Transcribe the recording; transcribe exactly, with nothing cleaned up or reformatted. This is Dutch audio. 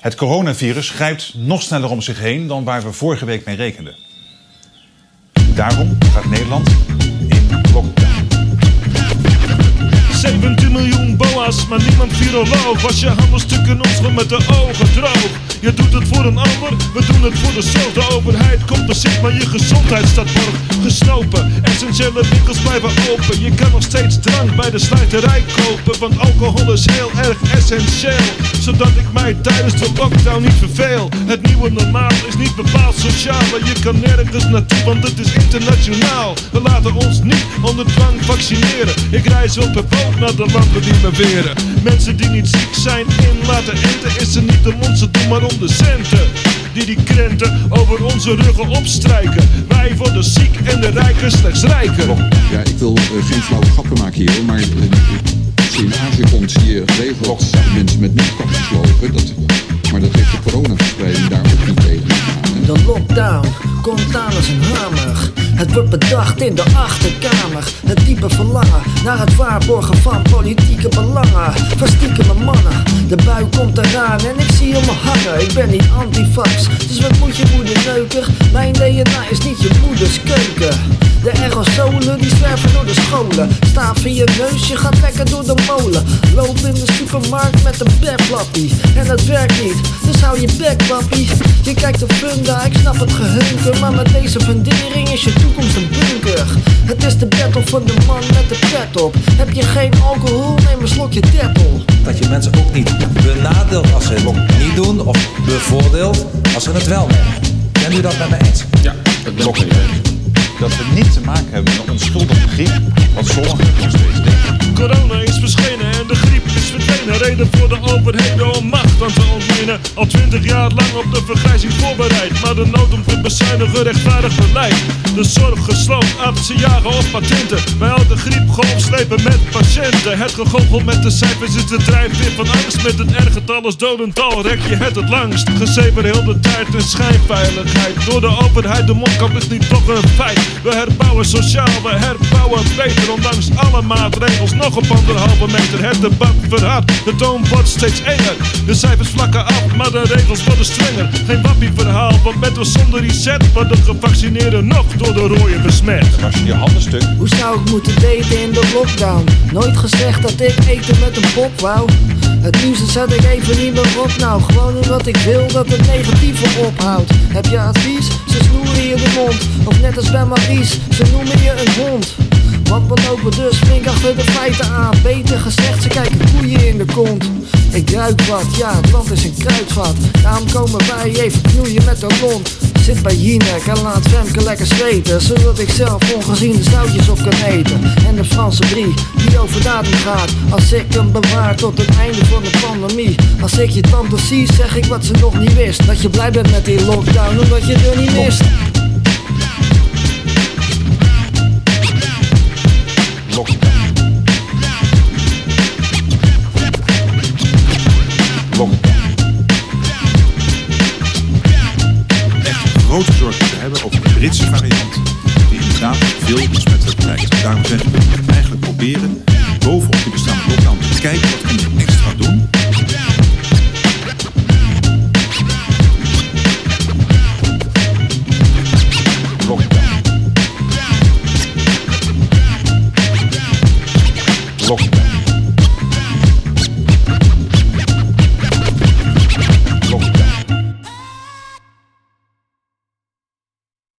Het coronavirus grijpt nog sneller om zich heen dan waar we vorige week mee rekenden. Daarom gaat Nederland in lockdown. zeventien miljoen boa's, maar niemand viroloog. Was je handelsstukken ons gewoon met de ogen droog. Je doet het voor een ander, we doen het voor de zorg. De overheid compenseert, maar je gezondheid staat borg. Gesnopen, essentiële winkels blijven open. Je kan nog steeds drank bij de slijterij kopen. Want alcohol is heel erg essentieel, zodat ik mij tijdens de lockdown niet verveel. Het nieuwe normaal is niet bepaald sociaal, maar je kan nergens naartoe, want het is internationaal. We laten ons niet onder dwang vaccineren. Ik reis op een boot naar de landen die me weren. Mensen die niet ziek zijn in laten enten. Is er niet om onze doen, maar om de centen die die krenten over onze ruggen opstrijken. Wij worden ziek en de rijken slechts rijken. Ja, ik wil uh, geen flauwe grappen maken hier, maar uh, als je in Azië komt zie je geregeld mensen met mondkapjes lopen. Dat, maar dat heeft de coronaverspreiding daar ook niet tegen gedaan. De lockdown komt aan als een hamer. Het wordt bedacht in de achterkamer. Het diepe verlangen naar het waarborgen van politieke belangen. Verstieken mijn mannen, de bui komt eraan en ik zie hem hangen. Ik ben niet antivax, dus wat moet je moederneuker? Mijn D N A is niet je moeders keuken. De aerosolen die zwerven door de scholen. Staaf in je neus, je gaat lekker door de molen. Loop in de supermarkt met een bekflappie en het werkt niet, dus hou je bek wappie. Je kijkt op funda, ik snap het gehunker, maar met deze fundering is je toekomst een bunker. Het is de battle van de man met de pet op. Heb je geen alcohol, neem een slokje Dettol. Dat je mensen ook niet benadeelt als ze het niet doen, of bevoordeelt als ze het wel doen. Bent u dat met mij eens? Ja, dat ben ik mee eens. Dat we niet te maken hebben met een onschuldige griep, wat sommigen nog steeds denken. Corona is verschenen en de griep is verdwenen. Reden voor de overheden om macht aan te ontlenen. Al twintig jaar lang op de vergrijzing voorbereid, maar de nood om te bezuinigen rechtvaardig beleid. De zorg gesloopt, artsen jagen op patenten. Bij elke griepgolf slepen met patiënten. Het gegoochel met de cijfers is de drijfveer van angst. Met het R-getal als dodental rek je het het langst. Gezever heel de tijd en schijnveiligheid. Door de overheid, de mondkap is niet toch een feit. We herbouwen sociaal, we herbouwen beter. Ondanks alle maatregels nog op anderhalve meter. Het debat verhardt, de toon wordt steeds enger. De cijfers vlakken af, maar de regels worden strenger. Geen wappieverhaal, want met of zonder reset worden gevaccineerden nog door de rooien besmet. Was je je handen stuk? Hoe zou ik moeten daten in de lockdown? Nooit gezegd dat ik eten met een pop wou. Het nieuwste zet ik even niet meer op nou. Gewoon omdat ik wil dat het negatieve ophoudt. Heb je advies? Ze snoeren je de mond. Of net als bij Maries, ze noemen je een hond. Want we lopen dus flink achter de feiten aan. Beter gezegd, ze kijken koeien in de kont. Ik ruik wat, ja, het land is een kruidvat. Daarom komen wij even knoeien met de rond. Zit bij Jinek en laat Femke lekker zweten, zodat ik zelf ongezien de zoutjes op kan eten. En de Franse brie, die over datum gaat. Als ik hem bewaar tot het einde van de pandemie. Als ik je tante zie, zeg ik wat ze nog niet wist. Dat je blij bent met die lockdown, omdat je er niet mist. Lockdown. Lockdown. Echt grote zorgen te hebben over de Britse variant, die inderdaad veel besmettelijk blijkt. Daarom zeggen we eigenlijk proberen bovenop die bestaande lockdown te kijken wat kunnen we extra doen.